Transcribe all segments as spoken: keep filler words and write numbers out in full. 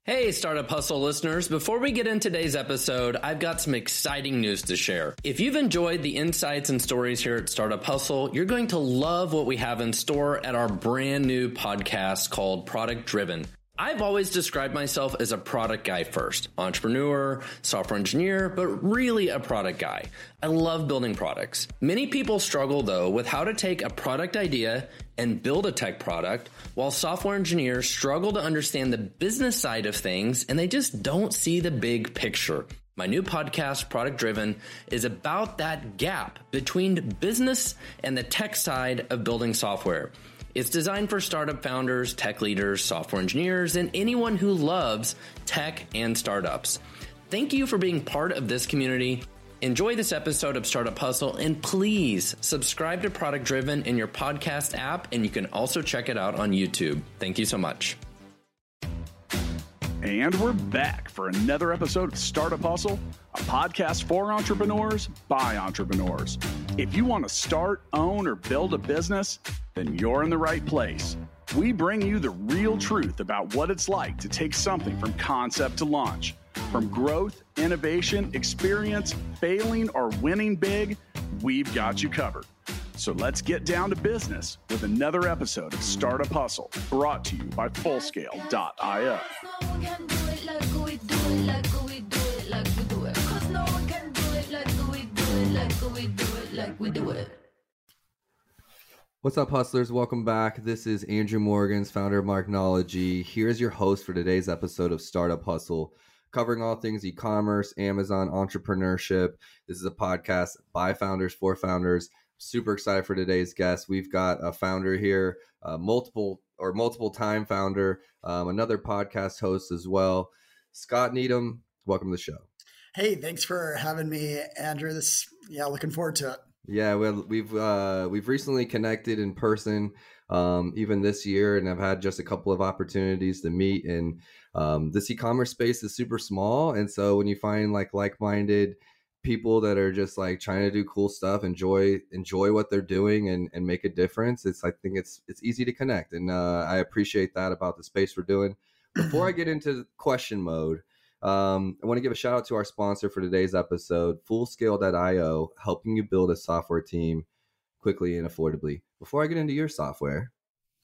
Hey, Startup Hustle listeners. Before we get into today's episode, I've got some exciting news to share. If you've enjoyed the insights and stories here at Startup Hustle, you're going to love what we have in store at our brand new podcast called Product Driven. I've always described myself as a product guy first, entrepreneur, software engineer, but really a product guy. I love building products. Many people struggle though with how to take a product idea and build a tech product, while software engineers struggle to understand the business side of things and they just don't see the big picture. My new podcast, Product Driven, is about that gap between business and the tech side of building software. It's designed for startup founders, tech leaders, software engineers, and anyone who loves tech and startups. Thank you for being part of this community. Enjoy this episode of Startup Hustle, and please subscribe to Product Driven in your podcast app, and you can also check it out on YouTube. Thank you so much. And we're back for another episode of Startup Hustle, a podcast for entrepreneurs by entrepreneurs. If you want to start, own, or build a business, then you're in the right place. We bring you the real truth about what it's like to take something from concept to launch. From growth, innovation, experience, failing, or winning big, we've got you covered. So let's get down to business with another episode of Startup Hustle, brought to you by Fullscale dot io. What's up, hustlers? Welcome back. This is Andrew Morgans, founder of Marknology. Here's your host for today's episode of Startup Hustle, covering all things e-commerce, Amazon, entrepreneurship. This is a podcast by founders for founders. Super excited for today's guest. We've got a founder here, uh, multiple or multiple time founder, um, another podcast host as well. Scott Needham, welcome to the show. Hey, thanks for having me, Andrew. This, yeah, looking forward to it. Yeah, well, we've uh, we've recently connected in person, um, even this year, and I've had just a couple of opportunities to meet. And um, this e-commerce space is super small, and so when you find like like-minded people that are just like trying to do cool stuff, enjoy enjoy what they're doing, and and make a difference, it's I think it's it's easy to connect, and uh, I appreciate that about the space we're doing. Before I get into question mode, Um, I want to give a shout out to our sponsor for today's episode, Fullscale dot io, helping you build a software team quickly and affordably. Before I get into your software,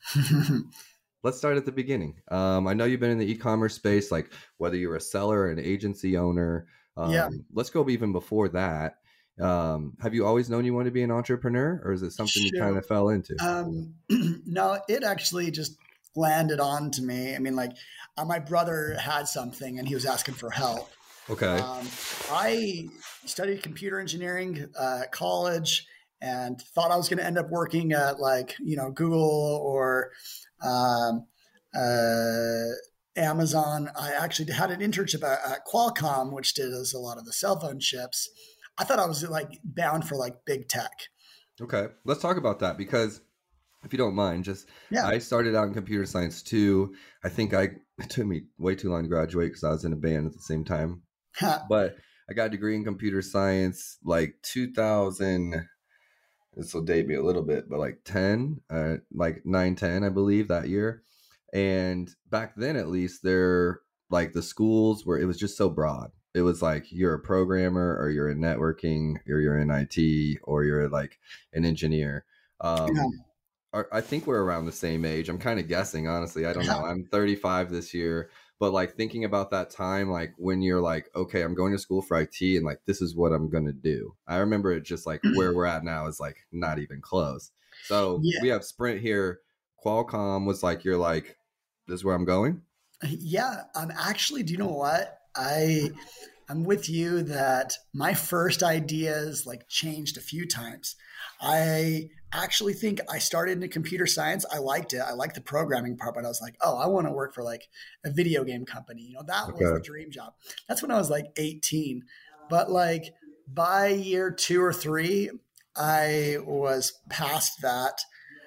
let's start at the beginning. Um, I know you've been in the e-commerce space, like whether you're a seller or an agency owner. Um, yeah. Let's go even before that. Um, have you always known you wanted to be an entrepreneur, or is it something sure. you kind of fell into? Um, no, it actually just landed on to me. I mean, like uh, my brother had something and he was asking for help. Okay. Um, I studied computer engineering uh, at college and thought I was going to end up working at like, you know, Google or um, uh, Amazon. I actually had an internship at, at Qualcomm, which did us a lot of the cell phone chips. I thought I was like bound for like big tech. Okay. Let's talk about that, because if you don't mind, just, yeah. I started out in computer science too. I think I, it took me way too long to graduate because I was in a band at the same time. But I got a degree in computer science like two thousand, this will date me a little bit, but like ten, uh, like nine, ten, I believe that year. And back then, at least, they're like the schools where it was just so broad. It was like, you're a programmer or you're in networking or you're in I T or you're like an engineer. Um, yeah. I think we're around the same age. I'm kind of guessing, honestly. I don't know. I'm thirty-five this year, but like thinking about that time, like when you're like, okay, I'm going to school for I T and like, this is what I'm going to do. I remember it just like where we're at now is like not even close. So yeah. We have Sprint here. Qualcomm was like, you're like, this is where I'm going. Yeah. I'm actually, do you know what? I, I'm with you that my first ideas like changed a few times. I actually think I started in computer science. I liked it. I liked the programming part, but I was like, oh, I want to work for like a video game company. You know, that okay. was the dream job. That's when I was like eighteen. But like by year two or three, I was past that.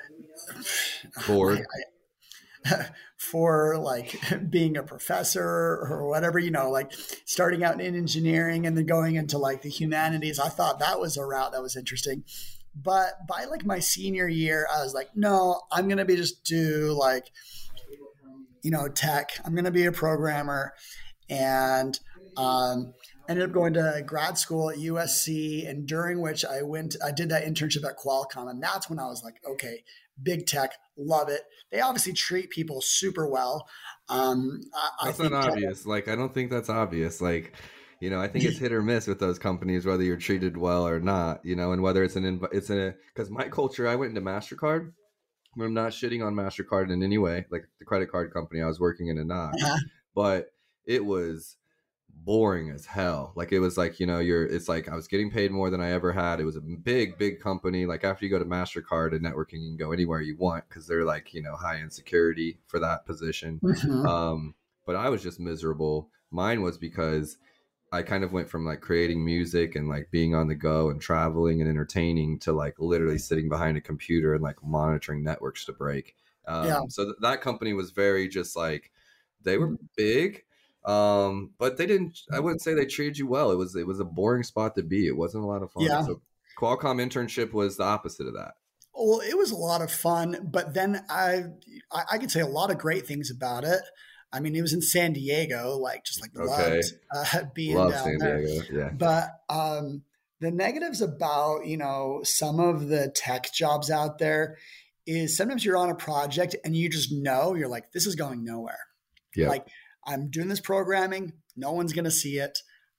Bored. I, I, for like being a professor or whatever, you know, like starting out in engineering and then going into like the humanities. I thought that was a route that was interesting. But by like my senior year, I was like, no, I'm going to be just do like you know, tech. I'm going to be a programmer. And um, ended up going to grad school at U S C. And during which I went, I did that internship at Qualcomm. And that's when I was like, okay, big tech, love it. They obviously treat people super well. Um, I, that's I not obvious. Like, I don't think that's obvious. Like, you know, I think it's hit or miss with those companies, whether you're treated well or not, you know, and whether it's an, it's a, because my culture, I went into MasterCard. I'm not shitting on MasterCard in any way, like the credit card company I was working in and not, uh-huh. but it was boring as hell. Like, it was like, you know, you're, it's like, I was getting paid more than I ever had. It was a big, big company. Like, after you go to MasterCard and networking, you can go anywhere you want, because they're like, you know, high end security for that position. Mm-hmm. Um, but I was just miserable. Mine was because I kind of went from like creating music and like being on the go and traveling and entertaining to like literally sitting behind a computer and like monitoring networks to break. Um, yeah. So th- that company was very just like, they were big, um, but they didn't, I wouldn't say they treated you well. It was, it was a boring spot to be. It wasn't a lot of fun. Yeah. So Qualcomm internship was the opposite of that. Well, it was a lot of fun, but then I, I, I could say a lot of great things about it. I mean, it was in San Diego, like just like okay. loved uh, being Love down San there. Diego. Yeah. But um, the negatives about, you know, some of the tech jobs out there is sometimes you're on a project and you just know, you're like, this is going nowhere. Yeah. Like, I'm doing this programming, no one's going to see it.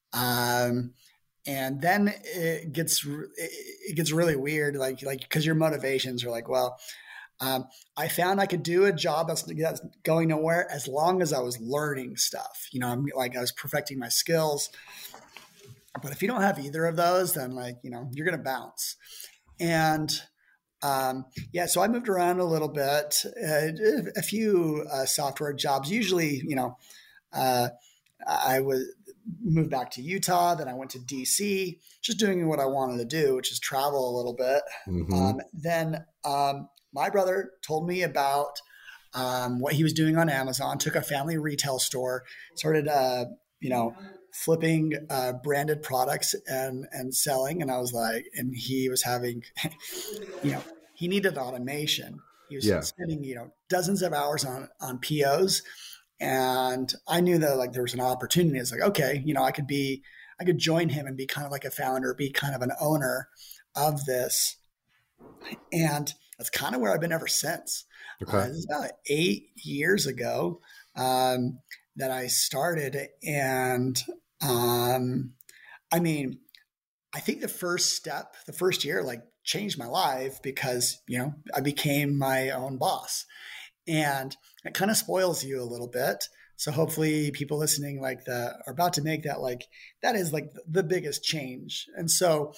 Um, and then it gets, it gets really weird. Like, like, cause your motivations are like, well, Um, I found I could do a job that's, that's going nowhere as long as I was learning stuff. You know, I'm like, I was perfecting my skills. But if you don't have either of those, then like, you know, you're going to bounce. And um, yeah, so I moved around a little bit, uh, a few uh, software jobs. Usually, you know, uh, I was moved back to Utah. Then I went to D C, just doing what I wanted to do, which is travel a little bit. Mm-hmm. Um, then um, my brother told me about um, what he was doing on Amazon, took a family retail store, started, uh, you know, flipping uh, branded products and, and selling. And I was like, and he was having, you know, he needed automation. He was yeah. spending, you know, dozens of hours on, on P Os. And I knew that like there was an opportunity. It's like, okay, you know, I could be, I could join him and be kind of like a founder, be kind of an owner of this. And that's kind of where I've been ever since. Okay. Uh, this is about eight years ago um, that I started. And um, I mean, I think the first step, the first year, like changed my life because, you know, I became my own boss. And it kind of spoils you a little bit. So hopefully people listening like that are about to make that, like, that is like the biggest change. And so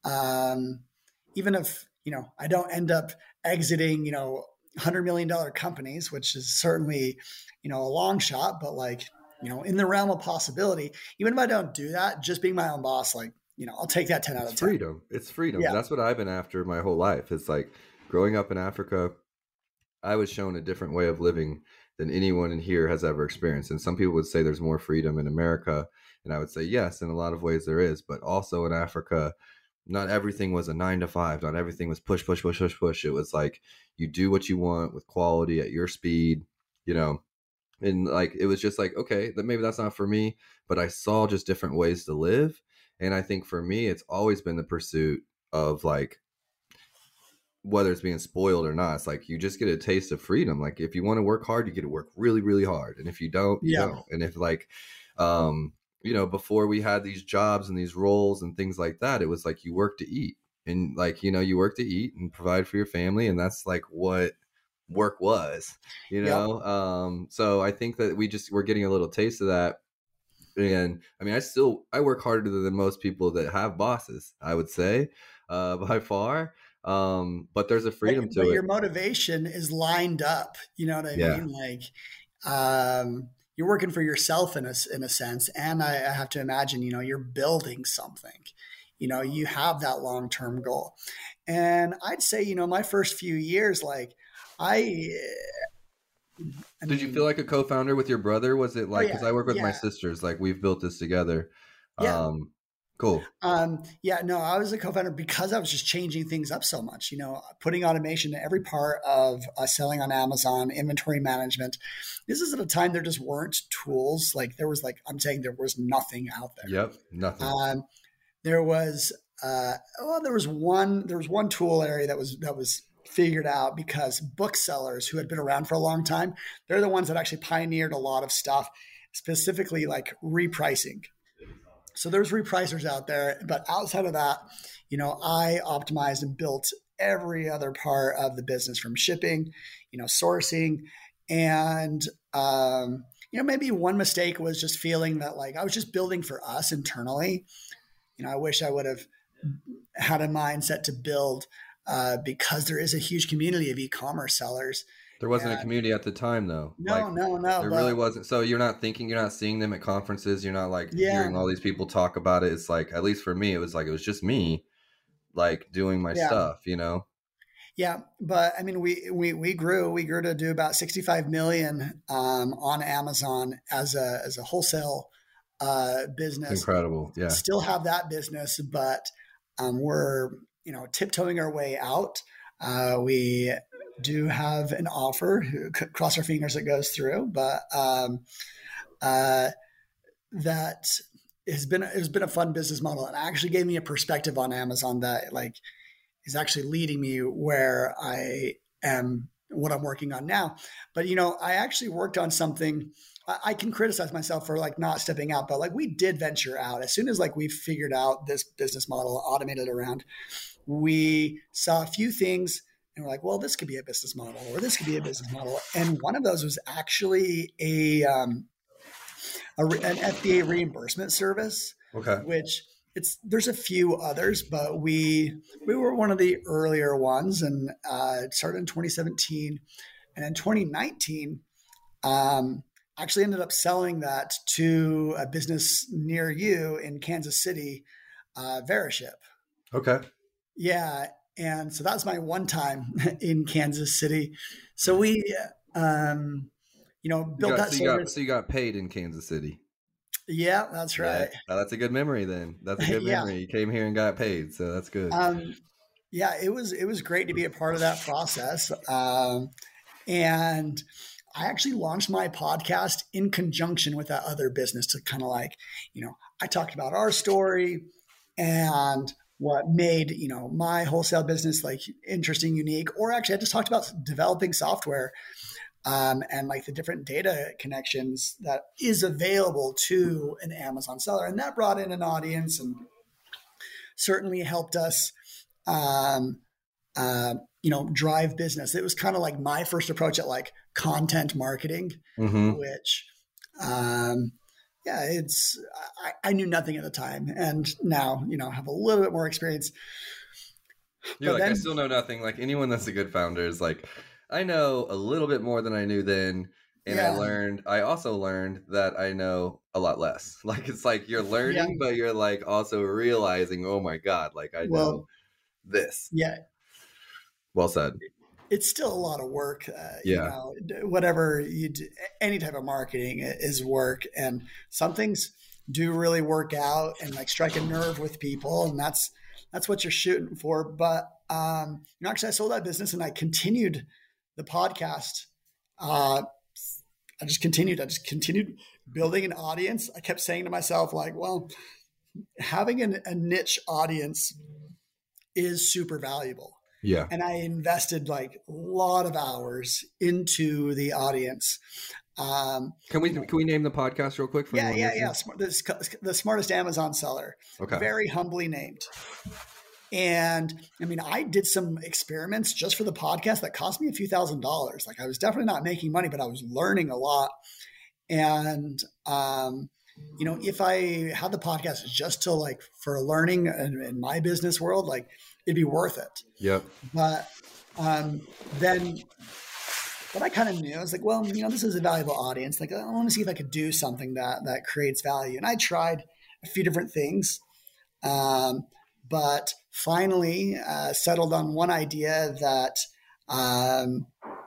um, even if, you know, I don't end up exiting, you know, one hundred million dollars companies, which is certainly, you know, a long shot, but like, you know, in the realm of possibility, even if I don't do that, just being my own boss, like, you know, I'll take that ten out of ten. It's freedom. It's freedom. Yeah. That's what I've been after my whole life. It's like growing up in Africa, I was shown a different way of living than anyone in here has ever experienced. And some people would say there's more freedom in America. And I would say, yes, in a lot of ways there is. But also in Africa, not everything was a nine to five. Not everything was push, push, push, push, push. It was like you do what you want with quality at your speed, you know. And like it was just like, okay, that maybe that's not for me. But I saw just different ways to live. And I think for me, it's always been the pursuit of like, whether it's being spoiled or not, it's like you just get a taste of freedom. Like if you want to work hard, you get to work really, really hard. And if you don't, you yeah. don't. And if like, um, you know, before we had these jobs and these roles and things like that, it was like you work to eat and like, you know, you work to eat and provide for your family. And that's like what work was, you know? Yeah. Um, so I think that we just, we're getting a little taste of that. And I mean, I still, I work harder than most people that have bosses, I would say, uh, by far. Um, but there's a freedom but, to but it. Your motivation is lined up. You know what I yeah. mean? Like, um, you're working for yourself in a, in a sense. And I, I have to imagine, you know, you're building something, you know, you have that long-term goal. And I'd say, you know, my first few years, like I, I Did mean, you feel like a co-founder with your brother? Was it like, oh, yeah, cause I work with yeah. my sisters, like we've built this together. Yeah. Um, Cool. Um, yeah, no, I was a co-founder because I was just changing things up so much, you know, putting automation in every part of uh, selling on Amazon, inventory management. This is at a time there just weren't tools. Like there was like, I'm saying there was nothing out there. Yep. Nothing. Um, there was, uh, well, there was one, there was one tool area that was, that was figured out because booksellers who had been around for a long time, they're the ones that actually pioneered a lot of stuff, specifically like repricing. So there's repricers out there, but outside of that, you know, I optimized and built every other part of the business from shipping, you know, sourcing. And, um, you know, maybe one mistake was just feeling that like I was just building for us internally. You know, I wish I would have had a mindset to build uh, because there is a huge community of e-commerce sellers. There wasn't and, a community at the time, though. No, like, no, no. There but, really wasn't. So you're not thinking, you're not seeing them at conferences. You're not like yeah. hearing all these people talk about it. It's like, at least for me, it was like, it was just me like doing my yeah. stuff, you know? Yeah. But I mean, we, we, we grew, we grew to do about sixty-five million um, on Amazon as a, as a wholesale uh, business. Incredible. Yeah. Still have that business, but um, we're, you know, tiptoeing our way out. Uh, we, do have an offer, cross our fingers it goes through, but um, uh, that has been, it has been a fun business model and actually gave me a perspective on Amazon that like is actually leading me where I am, what I'm working on now. But, you know, I actually worked on something. I, I can criticize myself for like not stepping out, but like we did venture out as soon as like we figured out this business model, automated around, we saw a few things. And we're like, well, this could be a business model or this could be a business model. And one of those was actually a, um, a an F B A reimbursement service, okay. which it's, there's a few others, but we, we were one of the earlier ones and uh, it started in twenty seventeen. And in twenty nineteen, um, actually ended up selling that to a business near you in Kansas City, uh, Veriship. Okay. Yeah. And so that's my one time in Kansas City. So we, um, you know, built you got, that so service. You got, so you got paid in Kansas City. Yeah, that's right. Yeah, that's a good memory then. That's a good yeah. memory. You came here and got paid. So that's good. Um, yeah, it was, it was great to be a part of that process. Um, and I actually launched my podcast in conjunction with that other business to kind of like, you know, I talked about our story and what made, you know, my wholesale business like interesting, unique, or actually I just talked about developing software um, and like the different data connections that is available to an Amazon seller. And that brought in an audience and certainly helped us, um, uh, you know, drive business. It was kind of like my first approach at like content marketing, mm-hmm. which, um, yeah, it's, I, I knew nothing at the time. And now, you know, have a little bit more experience. You're but like, then, I still know nothing. Like anyone that's a good founder is like, I know a little bit more than I knew then. And yeah. I learned, I also learned that I know a lot less. Like, it's like you're learning, yeah. but you're like also realizing, oh my God, like I well, know this. Yeah. Well said. It's still a lot of work. Uh, yeah. You know, whatever you do, any type of marketing is work, and some things do really work out and like strike a nerve with people, and that's that's what you're shooting for. But um, you know, actually, I sold that business and I continued the podcast. Uh, I just continued. I just continued building an audience. I kept saying to myself, like, well, having an, a niche audience is super valuable. Yeah. And I invested like a lot of hours into the audience. Um, can we, can we name the podcast real quick? For yeah, yeah, yeah. Smart, the, the Smartest Amazon Seller. Okay. Very humbly named. And I mean, I did some experiments just for the podcast that cost me a few thousand dollars. Like I was definitely not making money, but I was learning a lot. And, um, you know, if I had the podcast just to like for learning in, in my business world, like it'd be worth it. Yep. But um, then what I kind of knew, I was like, well, you know, this is a valuable audience. Like I want to see if I could do something that, that creates value. And I tried a few different things, um, but finally uh, settled on one idea that um,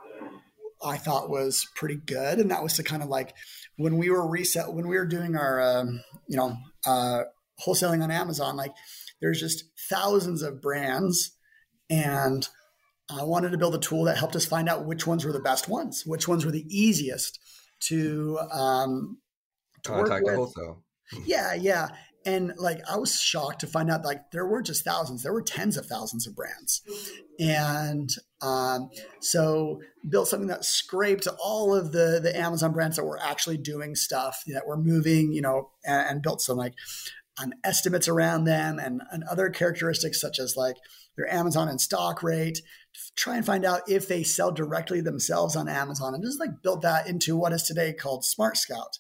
I thought was pretty good. And that was to kind of like, when we were reset, when we were doing our, um, you know, uh, wholesaling on Amazon, like there's just thousands of brands, and I wanted to build a tool that helped us find out which ones were the best ones, which ones were the easiest to, um, to contact work with. wholesale. Yeah, yeah. And like, I was shocked to find out like there were just thousands, there were tens of thousands of brands. And um, so built something that scraped all of the, the Amazon brands that were actually doing stuff, that were moving, you know, and, and built some like um, estimates around them and, and other characteristics such as like their Amazon in stock rate, to try and find out if they sell directly themselves on Amazon, and just like built that into what is today called Smart Scout.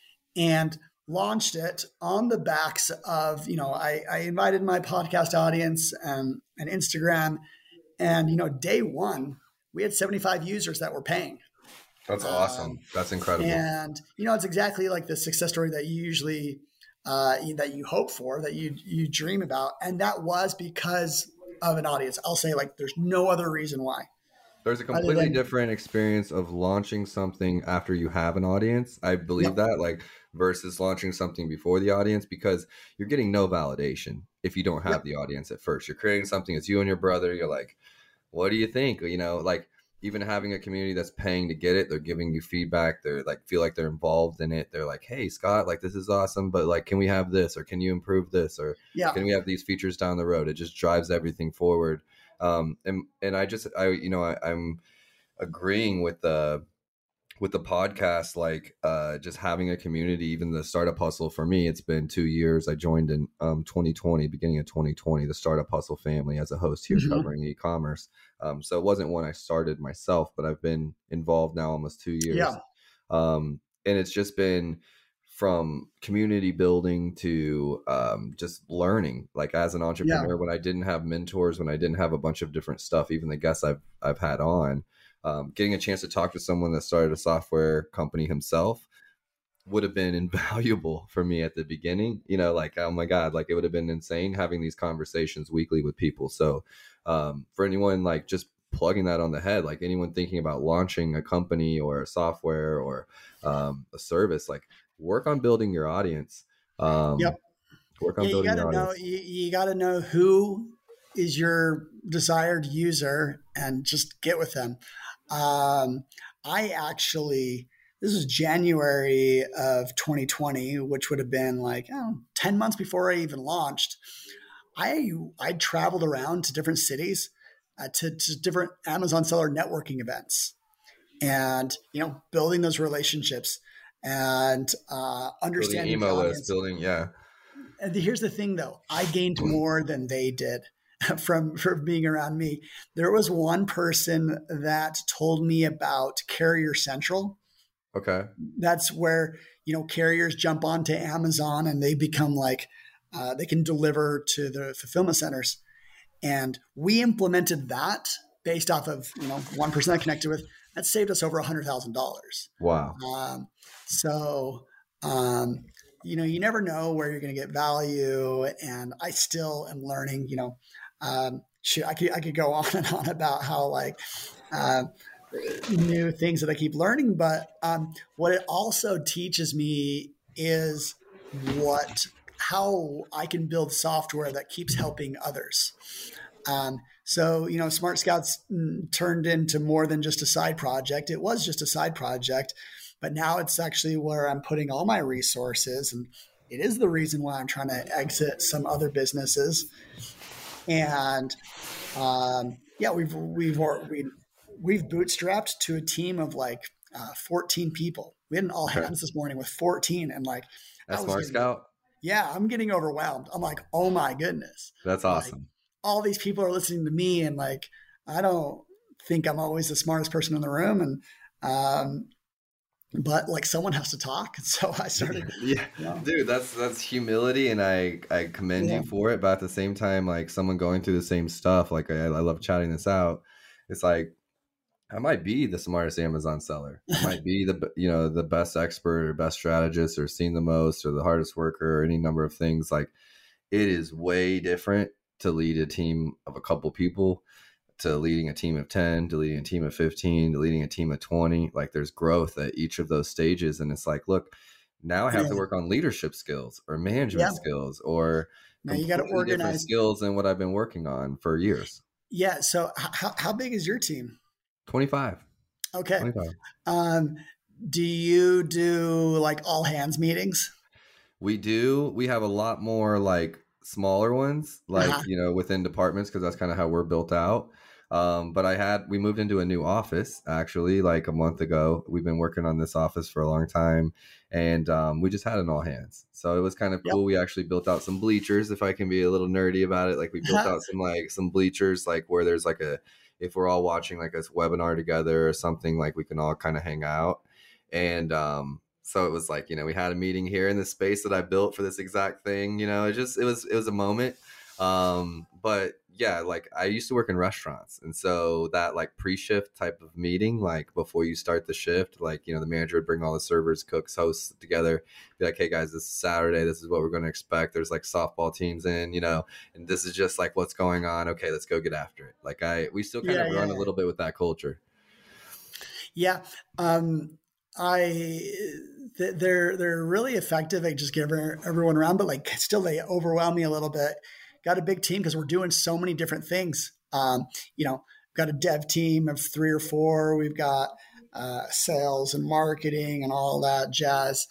And launched it on the backs of, you know, I, I invited my podcast audience and, and Instagram, and, you know, day one, we had seventy-five users that were paying. That's awesome. Um, That's incredible. And, you know, it's exactly like the success story that you usually, uh, that you hope for, that you, you dream about. And that was because of an audience. I'll say like, there's no other reason why. There's a completely than, different experience of launching something after you have an audience. I believe yeah. that, like, versus launching something before the audience, because you're getting no validation if you don't have yeah. the audience at first. You're creating something, it's you and your brother. You're like, what do you think? You know, like even having a community that's paying to get it, they're giving you feedback. They're like, feel like they're involved in it. They're like, hey, Scott, like, this is awesome, but like, can we have this, or can you improve this, or yeah. can we have these features down the road? It just drives everything forward. Um, and, and I just, I, you know, I, I'm agreeing with the, with the podcast, like, uh, just having a community, even the Startup Hustle for me, it's been two years. I joined in, um, twenty twenty, beginning of twenty twenty, the Startup Hustle family as a host here mm-hmm. covering e-commerce. Um, so it wasn't one I started myself, but I've been involved now almost two years. Yeah. Um, and it's just been from community building to um, just learning, like as an entrepreneur, yeah. when I didn't have mentors, when I didn't have a bunch of different stuff, even the guests I've, I've had on, um, getting a chance to talk to someone that started a software company himself would have been invaluable for me at the beginning. You know, like, oh my God, like it would have been insane having these conversations weekly with people. So um, for anyone, like just plugging that on the head, like anyone thinking about launching a company or a software or um, a service, like work on building your audience. Um, yep. Work on yeah, building you your know, audience. You, you got to know who is your desired user and just get with them. Um, I actually, this was January of twenty twenty, which would have been like oh, ten months before I even launched. I I traveled around to different cities, uh, to, to different Amazon seller networking events, and you know, building those relationships and uh, understanding building email the lists, building yeah. And here's the thing, though, I gained more than they did from from being around me. There was one person that told me about Carrier Central. Okay. That's where, you know, carriers jump onto Amazon and they become like, uh, they can deliver to the fulfillment centers. And we implemented that based off of, you know, one person I connected with. That saved us over one hundred thousand dollars. Wow. Um, so, um, you know, you never know where you're going to get value. And I still am learning, you know, um, shoot, I could, I could go on and on about how like, uh, new things that I keep learning. But um, what it also teaches me is what, how I can build software that keeps helping others. Um, so, you know, Smart Scouts turned into more than just a side project. It was just a side project, but now it's actually where I'm putting all my resources, and it is the reason why I'm trying to exit some other businesses. And um, yeah, we've we've we we've bootstrapped to a team of like uh, fourteen people. We had an all hands this morning with fourteen, and like that's Smart getting, Scout. Yeah, I'm getting overwhelmed. I'm like, oh my goodness, that's awesome. Like, all these people are listening to me, and like I don't think I'm always the smartest person in the room, and um, but like someone has to talk. And so I started. yeah, you know. Dude, that's, that's humility. And I, I commend yeah. you for it. But at the same time, like someone going through the same stuff, like I, I love chatting this out. It's like, I might be the smartest Amazon seller. I might be the, you know, the best expert or best strategist or seen the most or the hardest worker or any number of things. Like it is way different to lead a team of a couple people, to leading a team of ten, to leading a team of fifteen, to leading a team of twenty. Like there's growth at each of those stages. And it's like, look, now I have yeah. to work on leadership skills or management yeah. skills or now you got to organize different skills than what I've been working on for years. Yeah. So how, how big is your team? twenty-five. Okay. twenty-five. Um, do you do like all hands meetings? We do. We have a lot more like smaller ones, like, uh-huh. you know, within departments, because that's kind of how we're built out. Um, but I had, we moved into a new office actually like a month ago. We've been working on this office for a long time, and um, we just had an all hands. So it was kind of cool. Yep. We actually built out some bleachers, if I can be a little nerdy about it. Like we built out some, like some bleachers, like where there's like a, if we're all watching like a webinar together or something, like we can all kind of hang out. And, um, so it was like, you know, we had a meeting here in the space that I built for this exact thing. You know, it just, it was, it was a moment. Um, but yeah, like I used to work in restaurants. And so that like pre-shift type of meeting, like before you start the shift, like, you know, the manager would bring all the servers, cooks, hosts together, be like, hey guys, this is Saturday. This is what we're going to expect. There's like softball teams in, you know, and this is just like what's going on. Okay, let's go get after it. Like I, we still kind yeah, of run yeah. a little bit with that culture. Yeah. Um, I, they're, they're really effective at just getting everyone around, but like still they overwhelm me a little bit. Got a big team because we're doing so many different things. Um, you know, got a dev team of three or four. We've got uh, sales and marketing and all that jazz.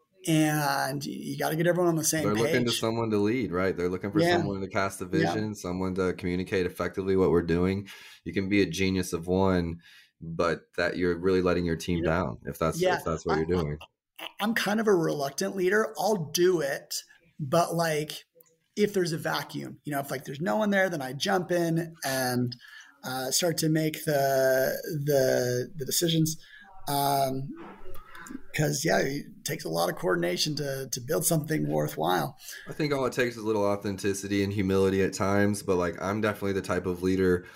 And you got to get everyone on the same They're page. They're looking to someone to lead, right? They're looking for yeah. someone to cast a vision, yeah. someone to communicate effectively what we're doing. You can be a genius of one, but that you're really letting your team yeah. down if that's yeah. if that's what you're doing. I'm kind of a reluctant leader. I'll do it, but like if there's a vacuum, you know, if like there's no one there, then I jump in and uh, start to make the the the decisions. Um, because yeah, it takes a lot of coordination to to build something worthwhile. I think all it takes is a little authenticity and humility at times, but like I'm definitely the type of leader.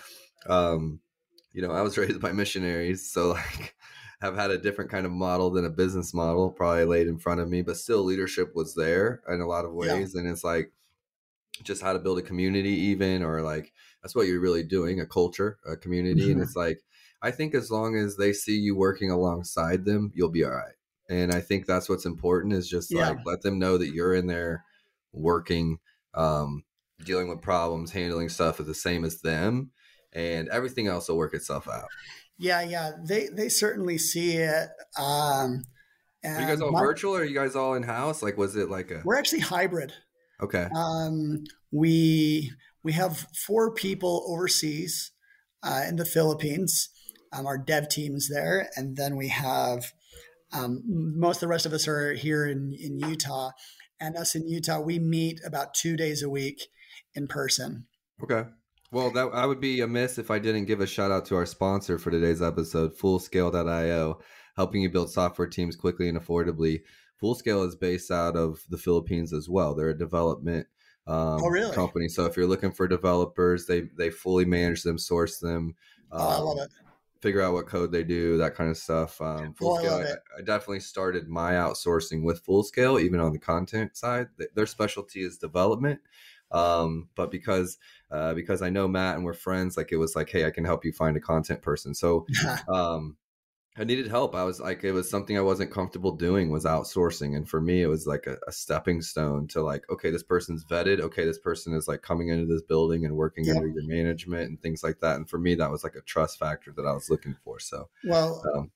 Um, you know, I was raised by missionaries, so like have had a different kind of model than a business model probably laid in front of me, but still leadership was there in a lot of ways. Yeah. And it's like just how to build a community even, or like, that's what you're really doing, a culture, a community. Mm-hmm. And it's like, I think as long as they see you working alongside them, you'll be all right. And I think that's what's important is just yeah. like, let them know that you're in there working, um, dealing with problems, handling stuff is the same as them, and everything else will work itself out. Yeah. Yeah. They, they certainly see it. Um, and are you guys all my, virtual or are you guys all in house? Like, was it like a, we're actually hybrid. Okay. Um, we, we have four people overseas, uh, in the Philippines. Um, our dev team's there. And then we have, um, most of the rest of us are here in, in Utah, and us in Utah, we meet about two days a week in person. Okay. Well, that I would be amiss if I didn't give a shout out to our sponsor for today's episode, Fullscale dot io, helping you build software teams quickly and affordably. Fullscale is based out of the Philippines as well. They're a development um, oh, really? company. So if you're looking for developers, they they fully manage them, source them. Um, oh, I love it. Figure out what code they do, that kind of stuff. Um, Fullscale, oh, I, I, I definitely started my outsourcing with Fullscale, even on the content side. Their specialty is development. Um, but because, uh, because I know Matt and we're friends, like it was like, hey, I can help you find a content person. So, um, I needed help. I was like, it was something I wasn't comfortable doing, was outsourcing. And for me, it was like a, a stepping stone to like, okay, this person's vetted. Okay, this person is like coming into this building and working yeah. under your management and things like that. And for me, that was like a trust factor that I was looking for. So, well, um,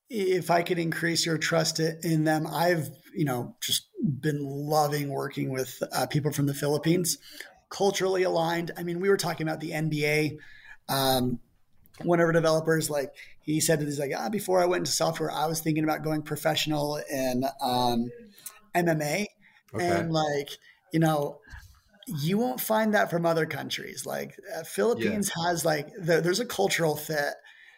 if I could increase your trust in them, I've, you know, just been loving working with uh, people from the Philippines, culturally aligned. I mean, we were talking about the N B A. Um, one of our developers, like he said, he's like, ah, before I went into software, I was thinking about going professional in um, M M A. Okay. And like, you know, you won't find that from other countries. Like uh, Philippines yeah. has like, the, there's a cultural fit,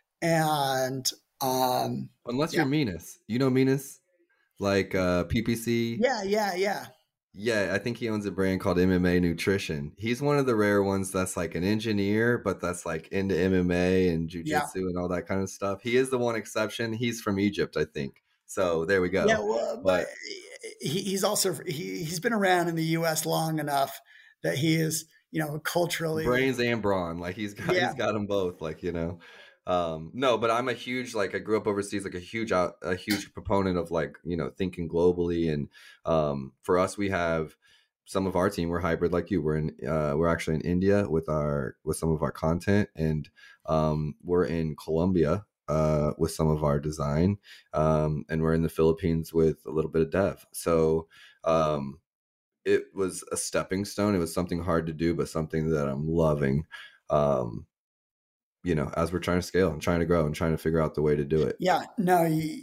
and um, unless yeah. you're Minas, you know, Minas, like uh, P P C. Yeah. Yeah. Yeah. Yeah, I think he owns a brand called M M A Nutrition. He's one of the rare ones that's like an engineer, but that's like into M M A and jiu-jitsu yeah. and all that kind of stuff. He is the one exception. He's from Egypt, I think. So there we go. Yeah, well, but, but he, he's also he, he's been around in the U S long enough that he is, you know, culturally brains and brawn. Like he's got yeah. he's got them both. Like, you know, Um, no, but I'm a huge, like, I grew up overseas, like a huge, out, a huge proponent of, like, you know, thinking globally. And um, for us, we have some of our team, we're hybrid like you. We're in, uh, we're actually in India with our, with some of our content, and um, we're in Colombia uh, with some of our design, um, and we're in the Philippines with a little bit of dev. So um, it was a stepping stone. It was something hard to do, but something that I'm loving. Um, you know, as we're trying to scale and trying to grow and trying to figure out the way to do it. Yeah, no,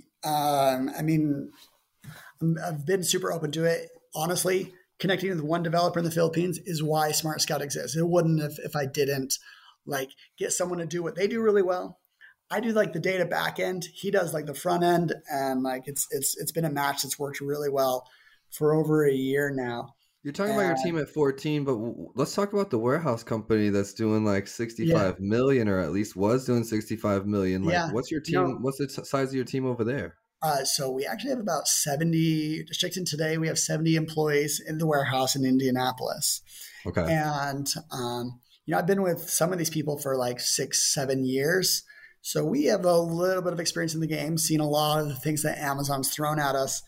um, I mean, I've been super open to it. Honestly, connecting with one developer in the Philippines is why Smart Scout exists. It wouldn't if, if I didn't like get someone to do what they do really well. I do like the data back end. He does like the front end, and like it's it's it's been a match that's worked really well for over a year now. You're talking and, about your team at fourteen, but w- let's talk about the warehouse company that's doing like sixty-five yeah. million, or at least was doing sixty-five million. Like, yeah. what's your team? No. What's the t- size of your team over there? Uh, so we actually have about seventy, just checked in today, we have seventy employees in the warehouse in Indianapolis. Okay. And, um, you know, I've been with some of these people for like six, seven years. So we have a little bit of experience in the game, seen a lot of the things that Amazon's thrown at us.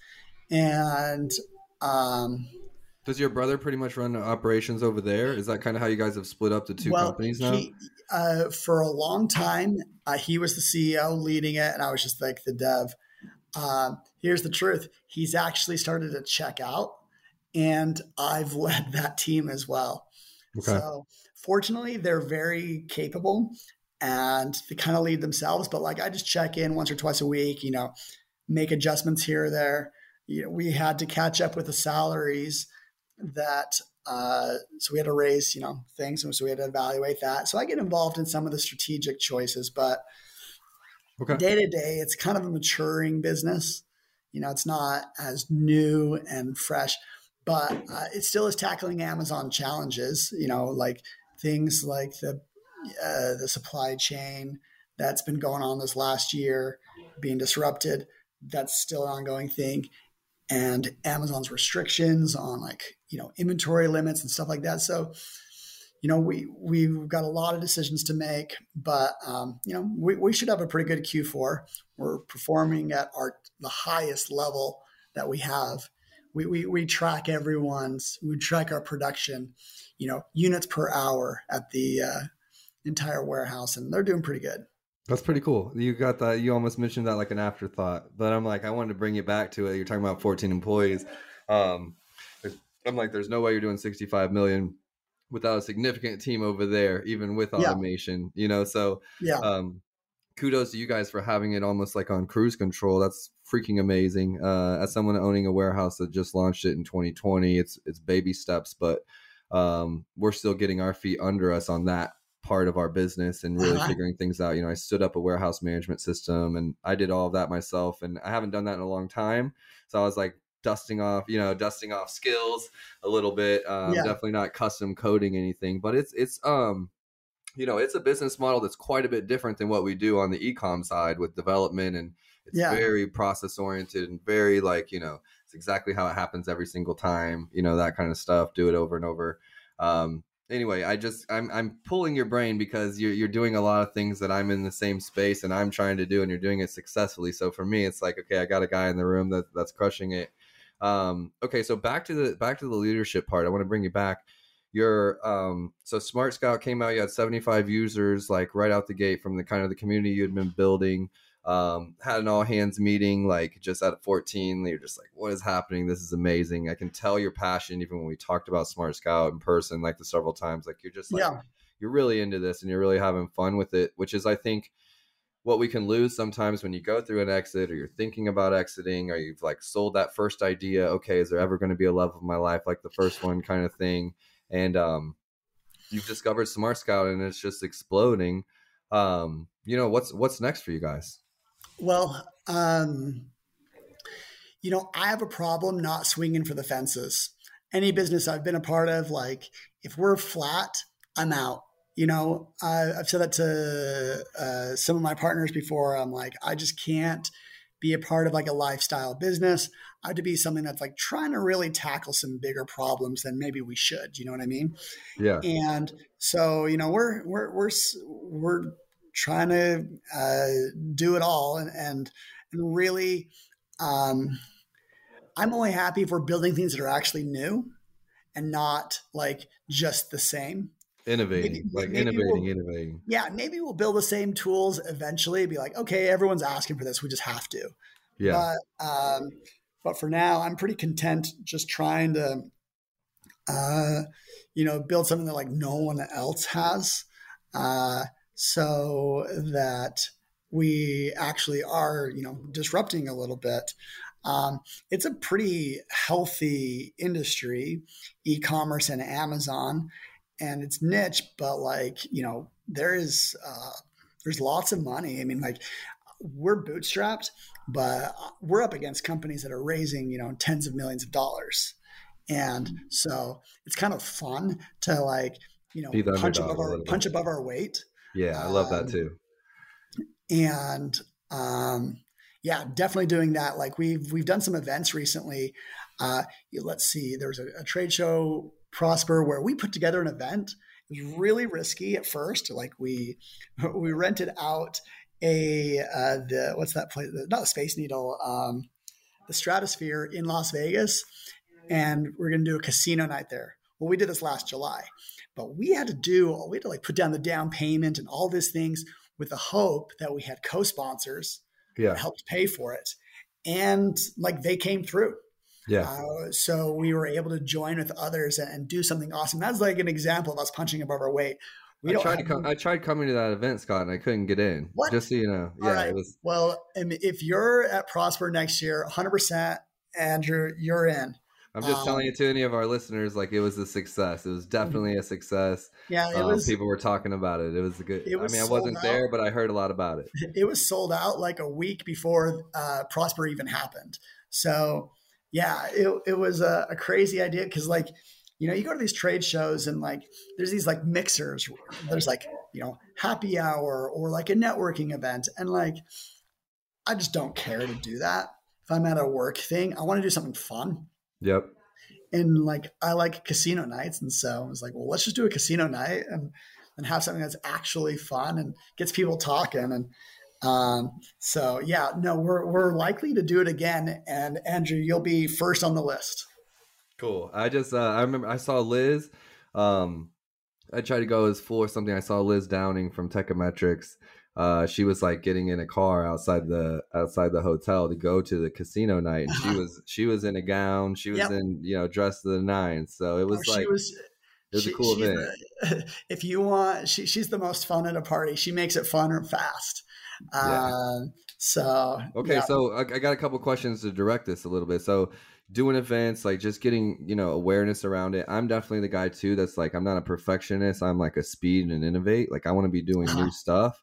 And, um, does your brother pretty much run the operations over there? Is that kind of how you guys have split up the two well, companies now? He, uh, for a long time, uh, he was the C E O leading it, and I was just like the dev. Um, here's the truth. He's actually started to check out, and I've led that team as well. Okay. So fortunately, they're very capable, and they kind of lead themselves. But like, I just check in once or twice a week, you know, make adjustments here or there. You know, we had to catch up with the salaries that, uh, so we had to raise, you know, things. And so we had to evaluate that. So I get involved in some of the strategic choices, but okay. day to day, it's kind of a maturing business. You know, it's not as new and fresh, but uh, it still is tackling Amazon challenges, you know, like things like the, uh, the supply chain that's been going on this last year being disrupted. That's still an ongoing thing. And Amazon's restrictions on like, you know, inventory limits and stuff like that. So, you know, we, we've got a lot of decisions to make, but, um, you know, we, we should have a pretty good Q four. We're performing at our, the highest level that we have. We, we, we track everyone's, we track our production, you know, units per hour at the uh, entire warehouse, and they're doing pretty good. That's pretty cool. You got that. You almost mentioned that like an afterthought, but I'm like, I wanted to bring you back to it. You're talking about fourteen employees. Um, I'm like, there's no way you're doing sixty-five million without a significant team over there, even with automation, yeah. you know? So, yeah. um, kudos to you guys for having it almost like on cruise control. That's freaking amazing. Uh, as someone owning a warehouse that just launched it in twenty twenty, it's, it's baby steps, but, um, we're still getting our feet under us on that part of our business and really uh-huh. figuring things out. You know, I stood up a warehouse management system and I did all of that myself, and I haven't done that in a long time. So I was like dusting off, you know, dusting off skills a little bit. Um, yeah. Definitely not custom coding anything, but it's, it's, um, you know, it's a business model that's quite a bit different than what we do on the e-com side with development. And it's yeah. very process oriented and very like, you know, it's exactly how it happens every single time, you know, that kind of stuff, do it over and over. Um, Anyway, I just I'm I'm pulling your brain because you're you're doing a lot of things that I'm in the same space and I'm trying to do, and you're doing it successfully. So for me, it's like, okay, I got a guy in the room that that's crushing it. Um, okay, so back to the back to the leadership part. I want to bring you back. Your um, so Smart Scout came out. You had seventy-five users, like right out the gate from the kind of the community you had been building. Um, had an all hands meeting, like just at fourteen, you're just like, what is happening? This is amazing. I can tell your passion, even when we talked about Smart Scout in person, like the several times, like you're just like, yeah. you're really into this and you're really having fun with it, which is, I think, what we can lose sometimes when you go through an exit or you're thinking about exiting or you've like sold that first idea. Okay, is there ever going to be a love of my life like the first one kind of thing? And um, you've discovered Smart Scout and it's just exploding. Um, you know, what's what's next for you guys? Well, um, you know, I have a problem not swinging for the fences. Any business I've been a part of, like if we're flat, I'm out. You know, I, I've said that to uh, some of my partners before. I'm like, I just can't be a part of like a lifestyle business. I have to be something that's like trying to really tackle some bigger problems than maybe we should. You know what I mean? Yeah. And so, you know, we're we're we're we're trying to uh, do it all and, and, and really, um, I'm only happy if we're building things that are actually new and not like just the same. Innovating, maybe, like maybe innovating, we'll, innovating. Yeah. Maybe we'll build the same tools eventually, be like, okay, everyone's asking for this. We just have to. Yeah. But, um, but for now, I'm pretty content just trying to, uh, you know, build something that like no one else has, uh, so that we actually are, you know, disrupting a little bit. Um, it's a pretty healthy industry, e-commerce and Amazon, and it's niche, but like, you know, there is, uh, there's lots of money. I mean, like we're bootstrapped, but we're up against companies that are raising, you know, tens of millions of dollars. And so it's kind of fun to like, you know, punch above our, punch above our weight. Yeah. I love that too. Um, and, um, yeah, definitely doing that. Like we've, we've done some events recently. Uh, let's see, there was a, a trade show, Prosper, where we put together an event. It was really risky at first. Like we, we rented out a, uh, the, what's that place? Not the Space Needle, um, the Stratosphere in Las Vegas. And we're going to do a casino night there. Well, we did this last July, but we had to do, we had to like put down the down payment and all these things with the hope that we had co-sponsors yeah. that helped pay for it. And like they came through. Yeah. Uh, so we were able to join with others and, and do something awesome. That's like an example of us punching above our weight. We I don't tried have, to come, I tried coming to that event, Scott, and I couldn't get in. What? Just so you know. Yeah. Right. It was. Well, if you're at Prosper next year, one hundred percent, Andrew, you're in. I'm just um, telling it to any of our listeners, like it was a success. It was definitely a success. Yeah, it um, was. People were talking about it. It was a good. It was I mean, I wasn't out. there, but I heard a lot about it. It was sold out like a week before uh, Prosper even happened. So yeah, it it was a, a crazy idea because like you know you go to these trade shows and like there's these like mixers. There's like you know happy hour or like a networking event, and like I just don't care to do that. If I'm at a work thing, I want to do something fun. Yep. And like, I like casino nights. And so I was like, well, let's just do a casino night and, and have something that's actually fun and gets people talking. And um, so, yeah, no, we're, we're likely to do it again. And Andrew, you'll be first on the list. Cool. I just, uh, I remember I saw Liz. Um, I tried to go as full or something. I saw Liz Downing from Techometrics. Uh, she was like getting in a car outside the outside the hotel to go to the casino night, and she was she was in a gown. She was yep. in you know dressed to the nines. So it was oh, like was, it was she, a cool event. The, if you want, she, she's the most fun at a party. She makes it fun and fast. Yeah. Uh, so okay, yeah. so I, I got a couple questions to direct this a little bit. So doing events, like just getting you know awareness around it. I'm definitely the guy too. That's like I'm not a perfectionist. I'm like a speed and innovate. Like I want to be doing new stuff.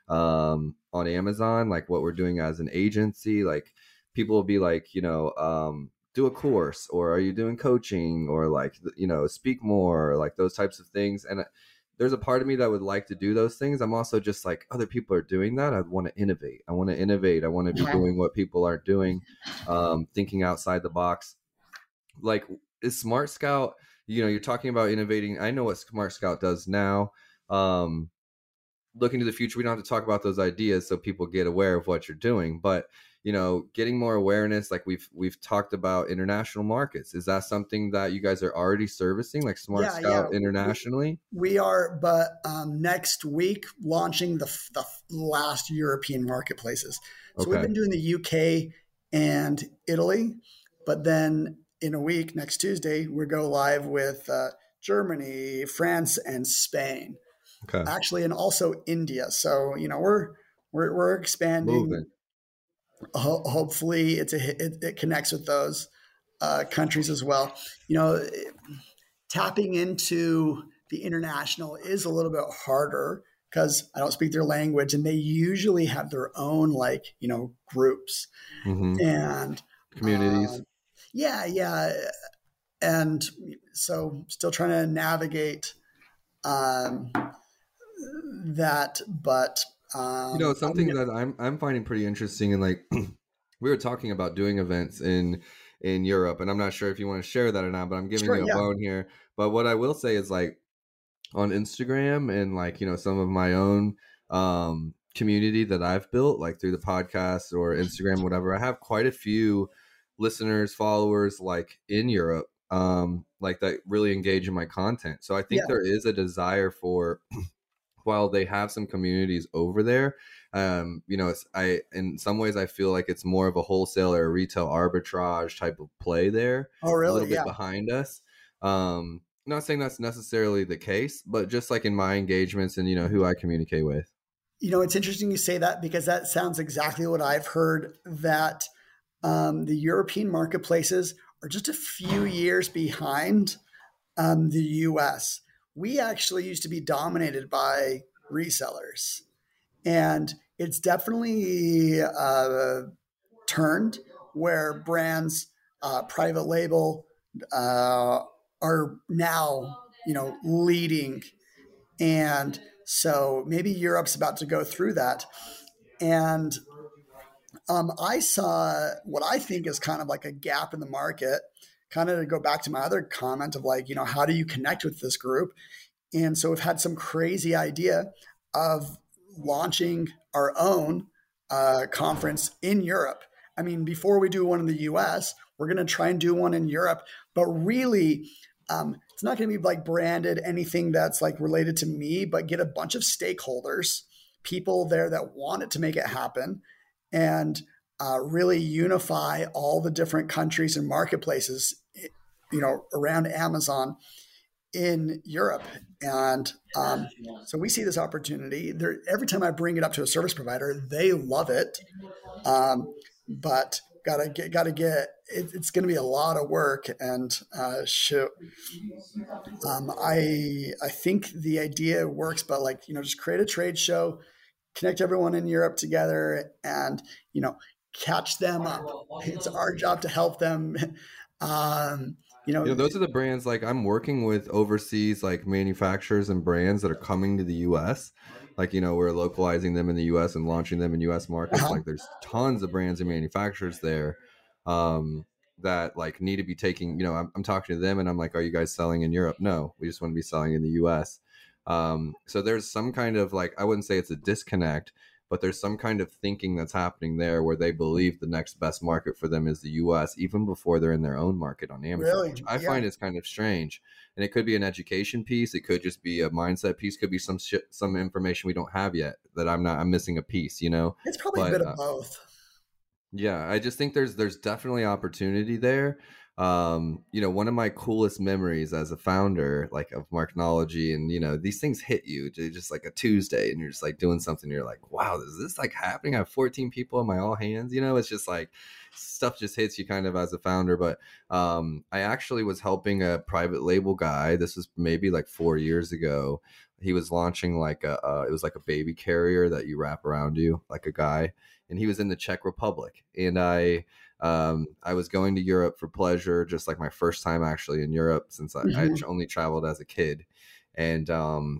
Um, on Amazon, like what we're doing as an agency, like people will be like, you know, um, do a course, or are you doing coaching, or like, you know, speak more, or like those types of things. And there's a part of me that would like to do those things. I'm also just like, other people are doing that. I want to innovate. I want to innovate. I want to be yeah. doing what people aren't doing, um, thinking outside the box. Like, is Smart Scout, you know, you're talking about innovating. I know what Smart Scout does now. Um, looking to the future, we don't have to talk about those ideas so people get aware of what you're doing, but you know, getting more awareness, like we've we've talked about international markets. Is that something that you guys are already servicing, like Smart yeah, Scout yeah. internationally? We are, but um, next week launching the the last European marketplaces. So okay. we've been doing the U K and Italy, but then in a week, next Tuesday, we go live with uh, Germany, France, and Spain. Okay. Actually, and also India. So, you know, we're, we're, we're expanding. Ho- hopefully it's a, it, it connects with those uh, countries as well. You know, it, tapping into the international is a little bit harder because I don't speak their language, and they usually have their own, like, you know, groups mm-hmm. and communities. Uh, yeah. Yeah. And so still trying to navigate, um, that, but um, you know, something that I'm I'm finding pretty interesting, and like we were talking about doing events in in Europe, and I'm not sure if you want to share that or not, but I'm giving sure, you a yeah. bone here. But what I will say is, like, on Instagram and like you know some of my own um, community that I've built, like through the podcast or Instagram, whatever. I have quite a few listeners, followers, like in Europe, um, like that really engage in my content. So I think yeah. there is a desire for, while they have some communities over there, um, you know, it's, I, in some ways I feel like it's more of a wholesale or a retail arbitrage type of play there. Oh, really? A little bit yeah. behind us. Um, not saying that's necessarily the case, but just like in my engagements and, you know, who I communicate with. You know, it's interesting you say that, because that sounds exactly what I've heard, that um, the European marketplaces are just a few years behind um, the U S. We actually used to be dominated by resellers, and it's definitely uh, turned where brands, uh, private label, uh, are now, you know, leading. And so maybe Europe's about to go through that. And um, I saw what I think is kind of like a gap in the market, kind of to go back to my other comment of like, you know, how do you connect with this group? And so we've had some crazy idea of launching our own uh, conference in Europe. I mean, before we do one in the U S, we're going to try and do one in Europe, but really, um, it's not going to be like branded anything that's like related to me, but get a bunch of stakeholders, people there that want it to make it happen, and uh, really unify all the different countries and marketplaces, you know, around Amazon in Europe. And um, so we see this opportunity there. Every time I bring it up to a service provider, they love it. Um, but gotta get, gotta get, it, it's going to be a lot of work. And uh, show, um, I, I think the idea works, but like, you know, just create a trade show, connect everyone in Europe together, and, you know, catch them up. It's our job to help them. Um, You know, you know, those are the brands, like I'm working with overseas like manufacturers and brands that are coming to the U S. Like, you know, we're localizing them in the U S and launching them in U S markets. Uh-huh. Like there's tons of brands and manufacturers there um, that like need to be taking, you know, I'm, I'm talking to them and I'm like, are you guys selling in Europe? No, we just want to be selling in the U S. Um, so there's some kind of like, I wouldn't say it's a disconnect, but there's some kind of thinking that's happening there where they believe the next best market for them is the U S, even before they're in their own market on Amazon, really? which I yeah. find is kind of strange. And it could be an education piece. It could just be a mindset piece. Could be some shit, some information we don't have yet that I'm not, I'm missing a piece, you know? It's probably but, a bit of uh, both. Yeah. I just think there's, there's definitely opportunity there. Um, you know, one of my coolest memories as a founder, like of Marknology, and, you know, these things hit you just like a Tuesday and you're just like doing something. You're like, wow, is this like happening? I have fourteen people in my all hands, you know, it's just like stuff just hits you kind of as a founder. But, um, I actually was helping a private label guy. This was maybe like four years ago. He was launching like a, uh, it was like a baby carrier that you wrap around you, like a guy, and he was in the Czech Republic. And I, Um, I was going to Europe for pleasure, just like my first time actually in Europe since I, mm-hmm. I only traveled as a kid. And um,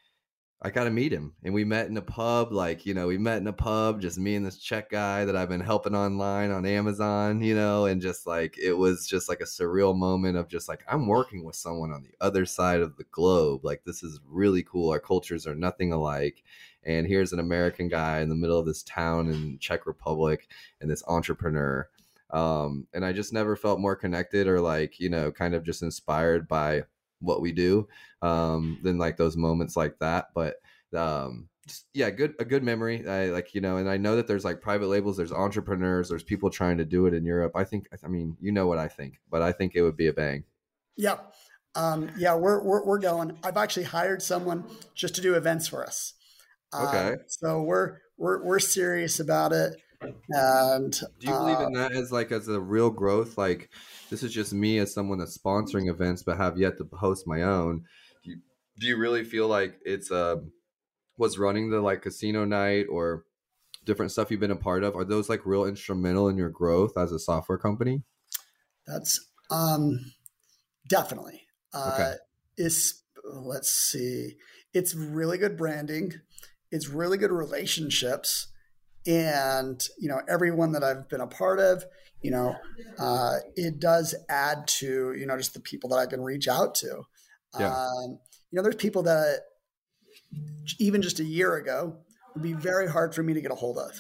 I got to meet him, and we met in a pub. Like, you know, we met in a pub, just me and this Czech guy that I've been helping online on Amazon, you know, and just like, it was just like a surreal moment of just like, I'm working with someone on the other side of the globe. Like, this is really cool. Our cultures are nothing alike. And here's an American guy in the middle of this town in Czech Republic and this entrepreneur. Um, and I just never felt more connected or like, you know, kind of just inspired by what we do, um, than like those moments like that. But, um, just, yeah, good, a good memory. I like, you know, and I know that there's like private labels, there's entrepreneurs, there's people trying to do it in Europe. I think, I mean, you know what I think, but I think it would be a bang. Yeah. Um, yeah, we're, we're, we're going. I've actually hired someone just to do events for us. Okay. Um, so we're, we're, we're serious about it. And do you believe uh, in that as like as a real growth? Like, this is just me as someone that's sponsoring events but have yet to host my own. Do you, do you really feel like it's uh was running the like casino night or different stuff you've been a part of, are those like real instrumental in your growth as a software company? That's um definitely okay. uh is let's see it's really good branding, it's really good relationships. And, you know, everyone that I've been a part of, you know, uh, it does add to, you know, just the people that I can reach out to. Yeah. Um, you know, there's people that even just a year ago, would be very hard for me to get a hold of.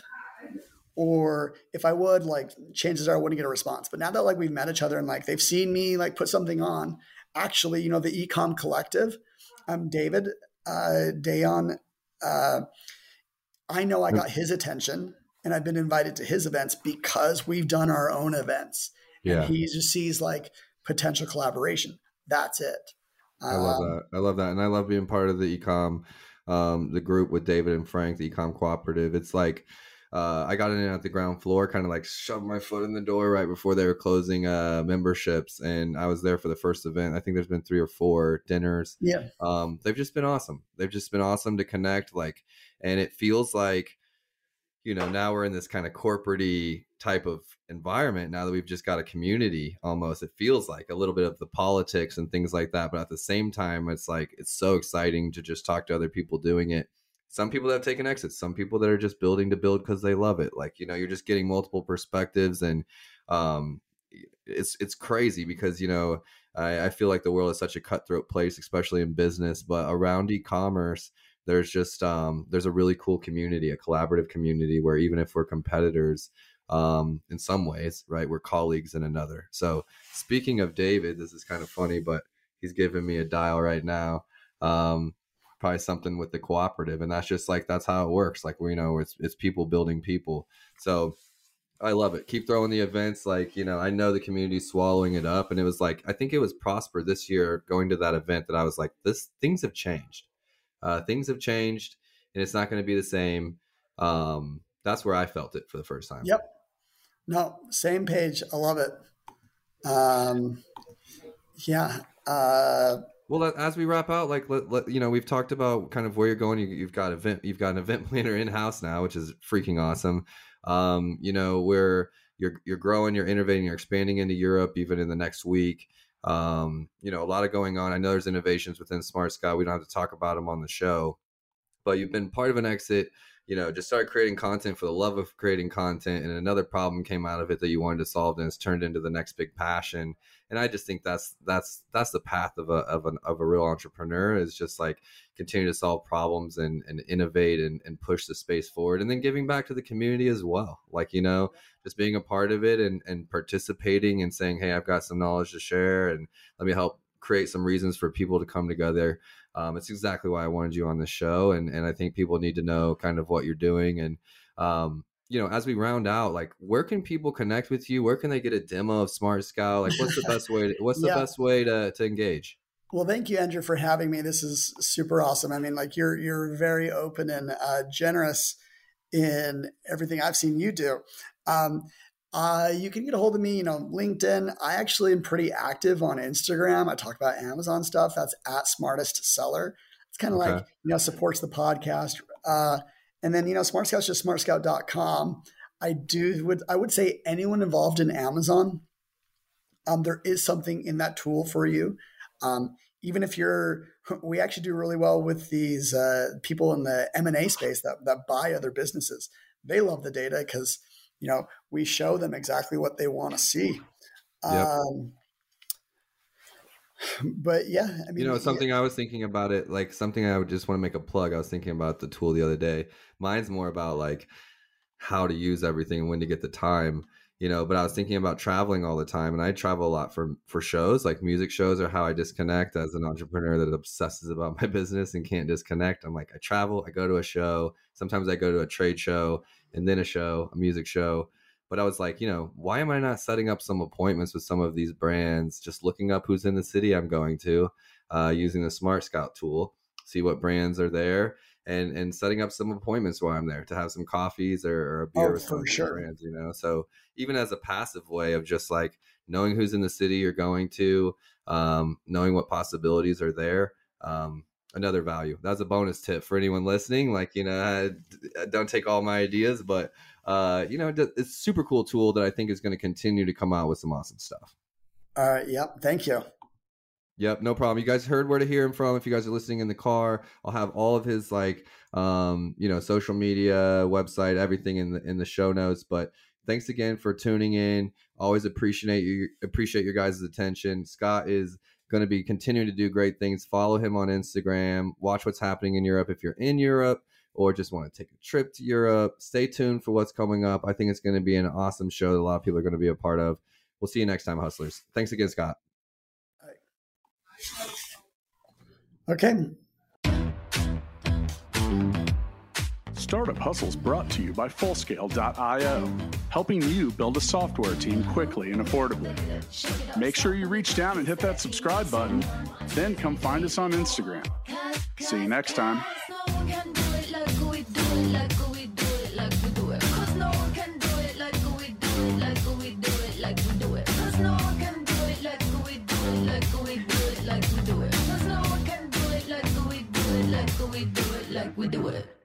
Or if I would, like, chances are I wouldn't get a response. But now that like we've met each other and like they've seen me like put something on, actually, you know, the Ecom Collective, um, David uh, Dayon, uh, I know I got his attention and I've been invited to his events because we've done our own events. Yeah. And he just sees like potential collaboration. That's it. I love um, that. I love that. And I love being part of the Ecom, um, the group with David and Frank, the Ecom Cooperative. It's like, Uh, I got in at the ground floor, kind of like shoved my foot in the door right before they were closing uh, memberships. And I was there for the first event. I think there's been three or four dinners. Yeah. Um, they've just been awesome. They've just been awesome to connect. Like, and it feels like, you know, now we're in this kind of corporate-y type of environment now that we've just got a community almost. It feels like a little bit of the politics and things like that. But at the same time, it's like, it's so exciting to just talk to other people doing it. Some people that have taken exits, some people that are just building to build because they love it. Like, you know, you're just getting multiple perspectives, and um, it's it's crazy because, you know, I, I feel like the world is such a cutthroat place, especially in business. But around e-commerce, there's just um, there's a really cool community, a collaborative community where even if we're competitors um, in some ways, right, we're colleagues in another. So speaking of David, this is kind of funny, but he's giving me a dial right now. Um, probably something with the cooperative, and that's just like, that's how it works. Like, we know it's, it's people building people. So I love it. Keep throwing the events. Like, you know, I know the community's swallowing it up. And it was like, I think it was Prosper this year going to that event that I was like, this things have changed. Uh, things have changed and it's not going to be the same. Um, that's where I felt it for the first time. Yep. No, same page. I love it. Um, yeah. Uh, Well, as we wrap out, like, let, let, you know, we've talked about kind of where you're going. You, you've got event, you've got an event planner in house now, which is freaking awesome. Um, you know, where you're you're growing, you're innovating, you're expanding into Europe, even in the next week. Um, you know, a lot of going on. I know there's innovations within SmartScout. We don't have to talk about them on the show, but you've been part of an exit. You know, just started creating content for the love of creating content, and another problem came out of it that you wanted to solve, and it's turned into the next big passion. And I just think that's that's that's the path of a of an of a real entrepreneur, is just like continue to solve problems and and innovate and, and push the space forward, and then giving back to the community as well. Like, you know, just being a part of it and and participating and saying, hey, I've got some knowledge to share, and let me help create some reasons for people to come together. Um, it's exactly why I wanted you on the show. And, and I think people need to know kind of what you're doing. And, um, you know, as we round out, like, where can people connect with you? Where can they get a demo of SmartScout? Like, what's the best way to, what's the yeah. best way to, to engage? Well, thank you, Andrew, for having me. This is super awesome. I mean, like, you're, you're very open and uh, generous in everything I've seen you do. Um, Uh, you can get a hold of me, you know, LinkedIn. I actually am pretty active on Instagram. I talk about Amazon stuff. That's at Smartest Seller. It's kind of okay. like, you know, supports the podcast. Uh, and then, you know, SmartScout is just smart scout dot com. I do would I would say anyone involved in Amazon, um, there is something in that tool for you. Um, even if you're, we actually do really well with these uh, people in the M and A space that that buy other businesses. They love the data because, you know, we show them exactly what they want to see. Yep. Um, but yeah, I mean, you know, something yeah. I was thinking about it, like something I would just want to make a plug. I was thinking about the tool the other day. Mine's more about like how to use everything and when to get the time, you know, but I was thinking about traveling all the time, and I travel a lot for, for shows, like music shows are how I disconnect as an entrepreneur that obsesses about my business and can't disconnect. I'm like, I travel, I go to a show. Sometimes I go to a trade show and then a show, a music show. But I was like, you know, why am I not setting up some appointments with some of these brands, just looking up who's in the city I'm going to, uh, using the SmartScout tool, see what brands are there, and and setting up some appointments while I'm there to have some coffees or, or a beer oh, with some for sure. brands, you know. So even as a passive way of just like knowing who's in the city you're going to, um, knowing what possibilities are there, um, another value. That's a bonus tip for anyone listening. Like, you know, I, I don't take all my ideas, but uh, you know, it's a super cool tool that I think is going to continue to come out with some awesome stuff. All right. Yep. Thank you. Yep. No problem. You guys heard where to hear him from. If you guys are listening in the car, I'll have all of his like, um, you know, social media, website, everything in the, in the show notes. But thanks again for tuning in. Always appreciate you, appreciate your guys' attention. Scott is going to be continuing to do great things. Follow him on Instagram, watch what's happening in Europe. If you're in Europe, or just want to take a trip to Europe, stay tuned for what's coming up. I think it's going to be an awesome show that a lot of people are going to be a part of. We'll see you next time, hustlers. Thanks again, Scott. Okay. Startup Hustles brought to you by Fullscale dot io, helping you build a software team quickly and affordably. Make sure you reach down and hit that subscribe button, then come find us on Instagram. See you next time. We do it.